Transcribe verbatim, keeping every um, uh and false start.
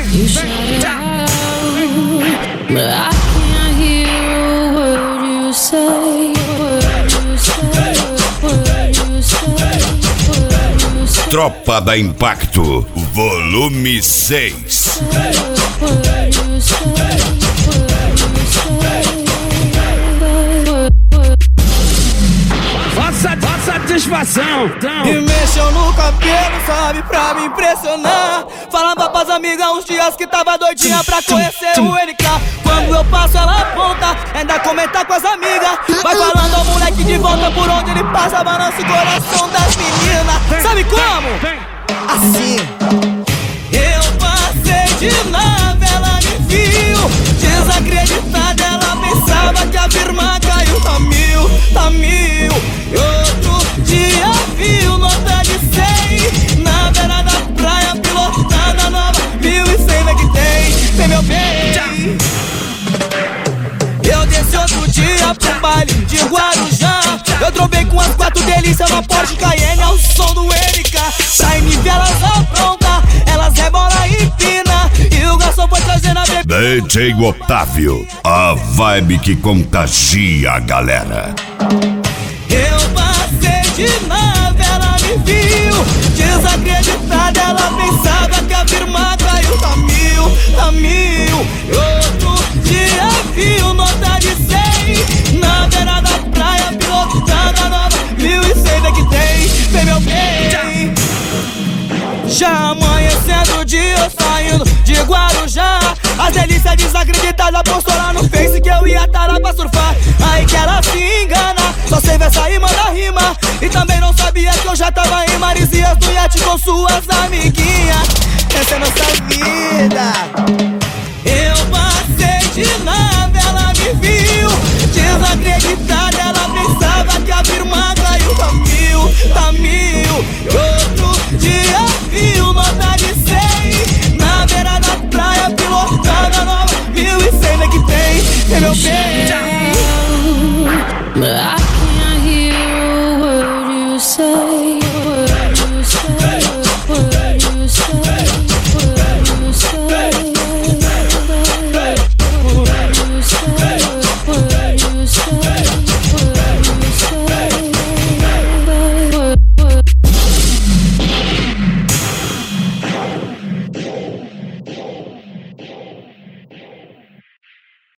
You shout it out, but I can't hear a word you say. Word you say, word you say, word you say. Tropa da Impacto, volume seis. Word you say, word you say. Satisfação. E mexeu no cabelo, sabe, pra me impressionar. Falava pras amigas uns dias que tava doidinha pra conhecer o N K. Quando eu passo ela aponta, ainda comenta com as amigas. Vai falando ao moleque de volta por onde ele passa, balança o coração das meninas. Sabe como? Assim. Eu passei de nave, ela me viu. Desacreditada, ela pensava que a firma caiu. Tá mil, tá mil. E outro dia viu nota de cem na beira da praia, pilotada nova mil e cem é que tem, tem meu bem. Eu desci outro dia pro baile de Guarujá. Eu trovei com as quatro delícias na Porsche Cayenne ao som do N K. Pra inibir elas apronta, elas rebola e empina. E o garçom foi trazendo a bebida. D J Otávio, a vibe que contagia a galera. Eu passei de nave, ela me viu. Desacreditada, ela pensava que a firma caiu. Tá mil, tá mil. E outro dia viu nota de cem na beira da praia, pilotada nova mil e cem é que tem, tem meu bem. Já amanhecendo o dia, eu saindo de Guarujá. As delícias desacreditadas postou lá no Face que eu ia tá lá pra surfar. Aí que ela se engana, só sei versa e manda rima. E também não sabia que eu já tava em Marizias do iate com suas amiguinhas. Essa é nossa vida. Eu passei de nave, ela me viu. Desacreditada, ela pensava que a firma caiu. Tá mil, tá mil.